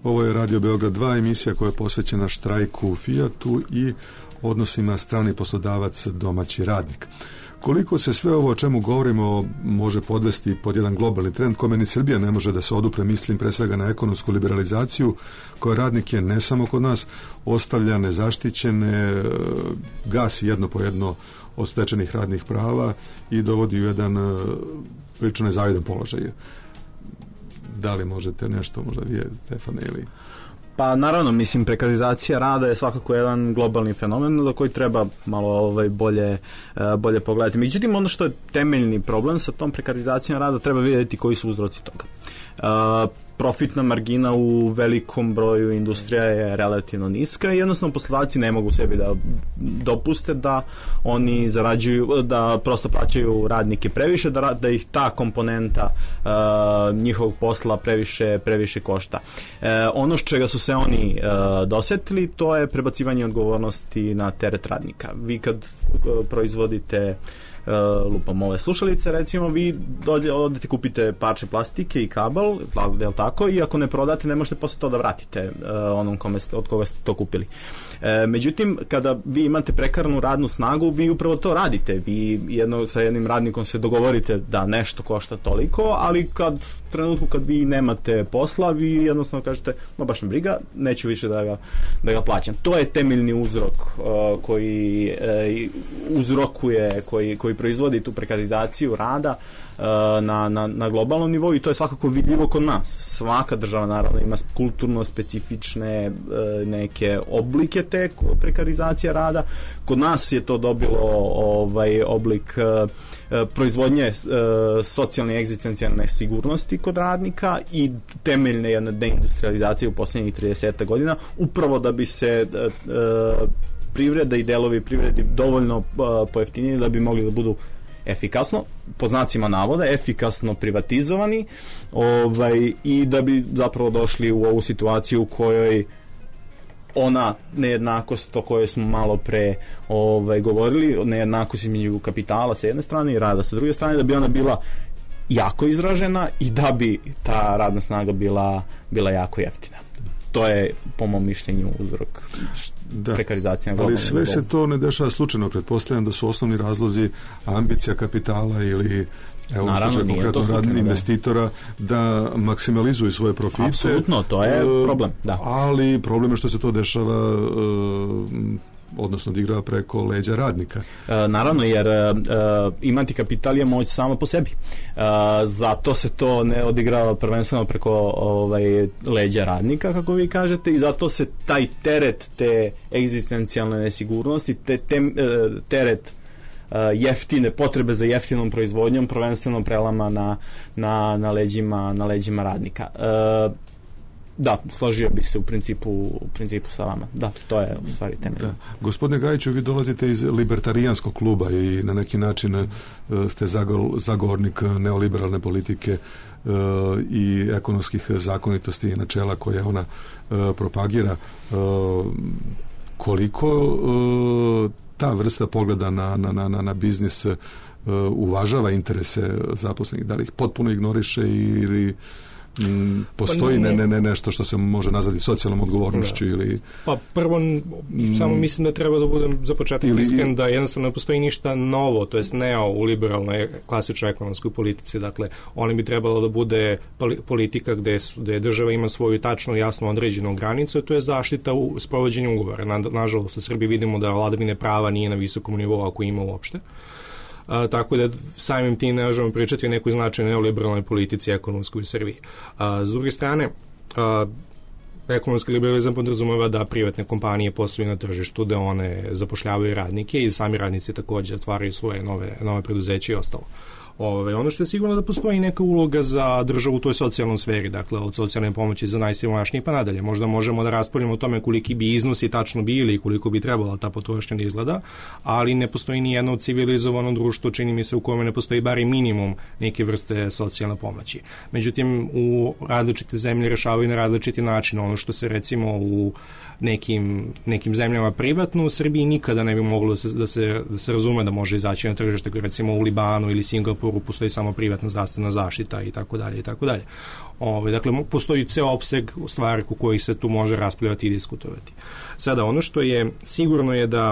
Ovo je Radio Beograd dva, emisija koja je posvećena štrajku u Fijatu i odnosima strani poslodavac domaći radnik. Koliko se sve ovo o čemu govorimo može podvesti pod jedan globalni trend kome ni Srbija ne može da se odupre, mislim pre svega na ekonomsku liberalizaciju koja radnike ne samo kod nas ostavlja nezaštićene, gasi jedno po jedno od stečenih radnih prava i dovodi u jedan prilično nezavidan položaj. Da li možete nešto, možda vi, Stefane, ili... Pa naravno, mislim, prekarizacija rada je svakako jedan globalni fenomen za koji treba malo ovaj, bolje, bolje pogledati. Međutim, ono što je temeljni problem sa tom prekarizacijom rada, treba vidjeti koji su uzroci toga. Uh, profitna margina u velikom broju industrija je relativno niska i jednostavno poslodavci ne mogu sebi da dopuste da oni zarađuju, da prosto plaćaju radnike previše, da, da ih ta komponenta uh, njihovog posla previše, previše košta. Uh, ono što čega su se oni uh, dosetili, to je prebacivanje odgovornosti na teret radnika. Vi kad uh, proizvodite Uh, lupam ove slušalice, recimo vi dođe, odete kupite parče plastike i kabel, je li tako, i ako ne prodate ne možete posle to da vratite uh, onom kome ste, od koga ste to kupili. Uh, međutim, kada vi imate prekarnu radnu snagu, vi upravo to radite. Vi jedno, sa jednim radnikom se dogovorite da nešto košta toliko, ali kad trenutku kad vi nemate posla, vi jednostavno kažete, no baš me briga, neću više da ga, da ga plaćam. To je temeljni uzrok uh, koji uh, uzrokuje, koji, koji proizvodi tu prekarizaciju rada uh, na, na, na globalnom nivou i to je svakako vidljivo kod nas. Svaka država naravno ima kulturno specifične uh, neke oblike te prekarizacije rada. Kod nas je to dobilo ovaj oblik uh, proizvodnje uh, socijalne i egzistencijalne sigurnosti kod radnika i temeljne jedne deindustrializacije u posljednjih trideset godina, upravo da bi se uh, uh, privreda i delovi privredi dovoljno uh, pojeftinili da bi mogli da budu efikasno, po znacima navoda, efikasno privatizovani, ovaj, i da bi zapravo došli u ovu situaciju u kojoj ona nejednakost o kojoj smo malo pre ovaj, govorili, nejednakost između kapitala sa jedne strane i rada sa druge strane, da bi ona bila jako izražena i da bi ta radna snaga bila, bila jako jeftina. To je, po mom mišljenju, uzrok da. prekarizacije. Ali sve se to ne dešava slučajno. Pretpostavljam da su osnovni razlozi ambicija kapitala ili evo naravno, slučaj konkretno radnih investitora da maksimalizuju svoje profite. Apsolutno, to je e, problem. Da. Ali problem je što se to dešava e, odnosno odigrava preko leđa radnika. E, naravno, jer e, imati kapital je moć sama po sebi. E, zato se to ne odigrava prvenstveno preko ovaj, leđa radnika, kako vi kažete, i zato se taj teret te egzistencijalne nesigurnosti, te, te, teret jeftine, potrebe za jeftinom proizvodnjom prvenstveno prelama na, na, na, leđima, na leđima radnika. E, Da, složio bi se u principu, u principu sa vama. Da, to je u stvari temelj. Da. Gospodine Gajiću, vi dolazite iz libertarijanskog kluba i na neki način uh, ste zagovornik neoliberalne politike uh, i ekonomskih zakonitosti i načela koje ona uh, propagira. Uh, koliko uh, ta vrsta pogleda na, na, na, na biznis uh, uvažava interese zaposlenih? Da li ih potpuno ignoriše ili Mm, postoji ne, ne, ne nešto što se može nazvati socijalnom odgovornošću da. ili... Pa prvo, mm, samo mislim da treba da budem za početak ili... iskren da jednostavno ne postoji ništa novo, to jest neo u liberalnoj klasičnoj ekonomskoj politici. Dakle, ona bi trebalo da bude politika gde, su, gde država ima svoju tačno jasno određenu granicu, to je zaštita u sprovođenju ugovora. Na, nažalost, u Srbiji vidimo da vladavine prava nije na visokom nivou ako ima uopšte. A, tako da samim tim ne možemo pričati o nekoj značajnoj neoliberalnoj politici ekonomskoj u Srbiji. A, s druge strane, a, ekonomski liberalizam podrazumeva da privatne kompanije posluju na tržištu, da one zapošljavaju radnike i sami radnici također otvaraju svoje nove, nove preduzeće i ostalo. Ove, ono što je sigurno da postoji neka uloga za državu u toj socijalnoj sferi, dakle od socijalne pomoći za najsiromašnije pa nadalje. Možda možemo da raspravljamo o tome koliki bi iznosi tačno bili i koliko bi trebala ta potrošnja da izgleda, ali ne postoji ni jedno civilizovano društvo, čini mi se, u kojem ne postoji bar i minimum neke vrste socijalne pomoći. Međutim, u različite zemlje rešavaju na različiti način. Ono što se recimo u nekim, nekim zemljama privatno, u Srbiji nikada ne bi moglo da se, da se, da se razume da može izaći na tržište, recimo u Libanu ili Singapuru pritvoru, postoji samo privatna zdravstvena zaštita i tako dalje i tako dalje. Ove, dakle, postoji ceo opseg stvari u kojih se tu može raspravljati i diskutovati. Sada, ono što je sigurno je da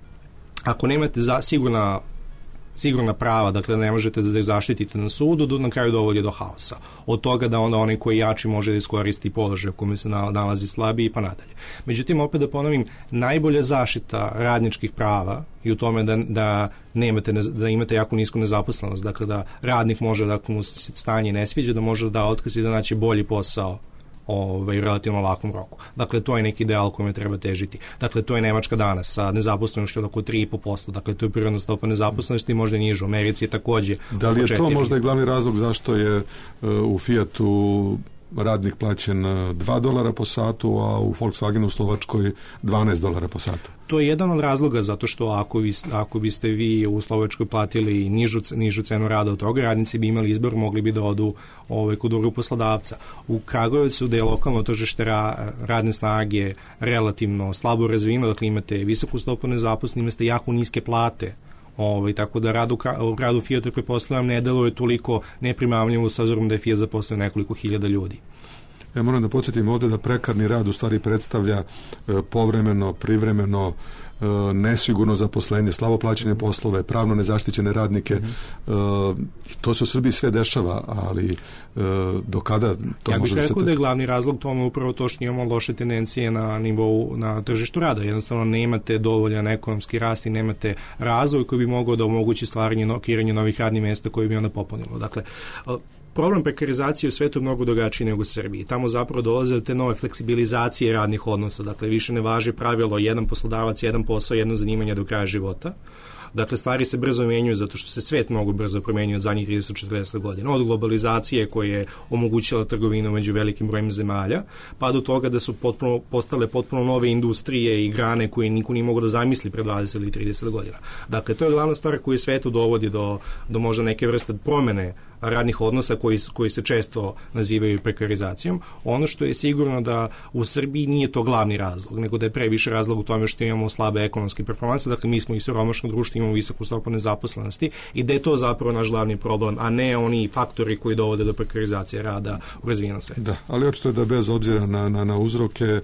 ako nemate za, sigurna sigurna prava, dakle ne možete da ih zaštitite na sudu, do, na kraju dovodi do haosa. Od toga da onda onaj koji jači može da iskoristi položaj u kome se nalazi slabiji pa nadalje. Međutim, opet da ponovim, najbolja zaštita radničkih prava i u tome da, da, nemate, da imate jako nisku nezaposlenost, dakle da radnik može, da ako mu se stanje ne sviđa, da može da otkaz i da naći bolji posao ovaj, relativno lakom roku. Dakle, to je neki ideal kome treba težiti. Dakle, to je Nemačka danas sa nezaposlenošću od oko tri i po posto. Dakle, to je prirodna stopa nezaposlenosti, možda niža. U Americi je takođe da li je to možda i glavni razlog zašto je uh, u Fiatu radnik plaćen dva dolara po satu, a u Volkswagenu u Slovačkoj dvanaest dolara po satu? To je jedan od razloga, zato što ako, vi, ako biste vi u Slovačkoj platili nižu, nižu cenu rada od toga, radnici bi imali izbor, mogli bi da odu ovaj, kod drugog poslodavca. U Kragujevcu, gde je lokalno tržište ra, radne snage relativno slabo razvijeno, dakle imate visoku stopu nezaposlenosti, imate jako niske plate, Ovaj, tako da rad u, rad u Fiatu, pretpostavljam, ne deluje toliko neprimamljivo s obzirom da je Fiat zaposlio nekoliko hiljada ljudi. Ja moram da podsjetim ovde da prekarni rad u stvari predstavlja e, povremeno, privremeno, e, nesigurno zaposlenje, slabo plaćene poslove, pravno nezaštićene radnike. Mm-hmm. e, to se u Srbiji sve dešava, ali e, do kada to ja može da se... Ja bih rekao da je glavni razlog tome upravo to što imamo loše tendencije na nivou, na tržištu rada. Jednostavno nemate dovoljan ekonomski rast i nemate razvoj koji bi mogao da omogući stvaranje, no, kreiranje novih radnih mesta koji bi onda popunilo. Dakle, problem prekarizacije u svetu je mnogo drugačiji nego u Srbiji. Tamo zapravo dolaze do te nove fleksibilizacije radnih odnosa. Dakle, više ne važi pravilo jedan poslodavac, jedan posao, jedno zanimanje do kraja života. Dakle, stvari se brzo menjuju zato što se svet mnogo brzo promenjuje od zadnjih trideset do četrdeset godina. Od globalizacije koja je omogućila trgovinu među velikim brojem zemalja, pa do toga da su potpuno, postale potpuno nove industrije i grane koje niko nije mogao da zamisli pre dvadeset ili trideset godina. Dakle, to je glavna stvar koja svetu dovodi do, do možda neke vrste promene radnih odnosa koji, koji se često nazivaju prekarizacijom. Ono što je sigurno da u Srbiji nije to glavni razlog, nego da je previše razlog u tome što imamo slabe ekonomske performanse, dakle mi smo i siromašno društvo, imamo visoku stopu nezaposlenosti i da je to zapravo naš glavni problem, a ne oni faktori koji dovode do prekarizacije rada u razvijenom svetu. Da, ali očito je da bez obzira na, na, na uzroke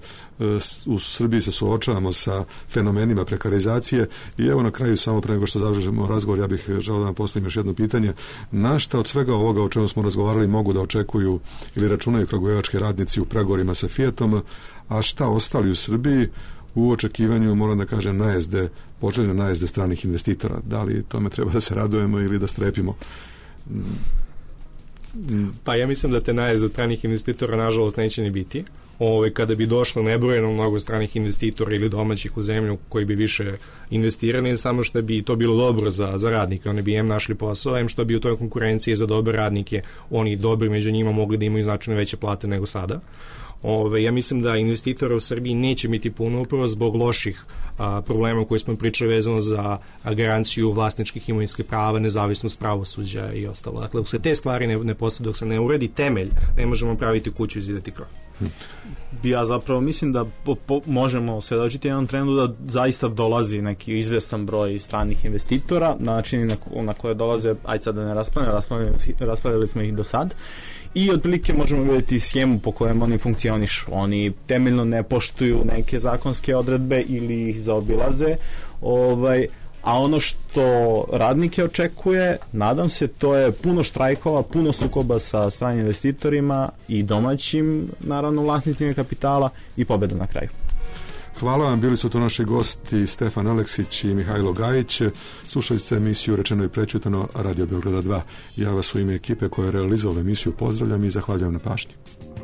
u Srbiji se suočavamo sa fenomenima prekarizacije i evo na kraju, samo pre nego što završimo razgovor, ja bih želeo da vam postavim još jedno pitanje. Na šta od svega ovoga o čemu smo razgovarali mogu da očekuju ili računaju kragujevački radnici u pregovorima sa Fiatom, a šta ostali u Srbiji u očekivanju, moram da kažem, najezde, poželjne najezde stranih investitora? Da li tome treba da se radujemo ili da strepimo? Pa ja mislim da te najezde stranih investitora nažalost neće ni biti. Ove, kada bi došlo nebrojeno mnogo stranih investitora ili domaćih u zemlju koji bi više investirali, samo što bi to bilo dobro za, za radnike. Oni bi em našli posao, em što bi u toj konkurenciji za dobre radnike, oni dobri među njima mogli da imaju značajno veće plate nego sada. Ove, ja mislim da investitora u Srbiji neće biti puno upravo zbog loših a, problema koje smo pričali vezano za a, garanciju vlasničkih imovinskih prava, nezavisnost pravosuđa i ostalo. Dakle, dok se te stvari ne, ne postavi, dok se ne uredi temelj, ne možemo praviti kuću i zidati krov. Ja zapravo mislim da po, po, možemo svedočiti jednom trendu da zaista dolazi neki izvestan broj stranih investitora na način na, na koje dolaze, ajde sad da ne raspravljamo, raspravljali, raspravljali smo ih do sad, i otprilike možemo vidjeti schemu po kojem oni funkcionišu. Oni temeljno ne poštuju neke zakonske odredbe ili ih zaobilaze, ovaj, a ono što radnike očekuje, nadam se, to je puno štrajkova, puno sukoba sa stranim investitorima i domaćim, naravno, vlasnicima kapitala i pobeda na kraju. Hvala vam, bili su to naši gosti Stefan Aleksić i Mihajlo Gajić. Slušali ste emisiju Rečeno i prečutano Radio Beograda dva. Ja vas u ime ekipe koja je realizovala emisiju pozdravljam i zahvaljujem na pažnji.